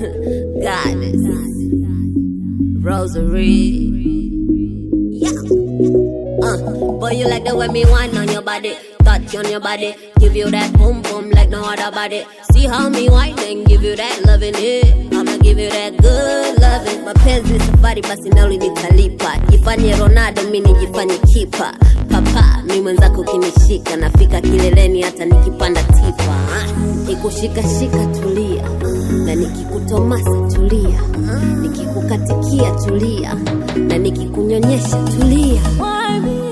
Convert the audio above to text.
Goddess Rosary. Yeah. Boy, you like the way me whine on your body, touch on your body, give you that boom boom like no other body. See how me whine and give you that loving it. I'ma give you that good loving. Mapenzi safari basi nauli nitalipa. Jifanye Ronaldo mimi nijifanye kipa. Papa mimi mwenzako ukinishika nafika kileleni hata nikipanda tipa. Nikushika shika tulia, na nikikutomasa tulia, nikikukatikia tulia, na nikikunyonyesha tulia.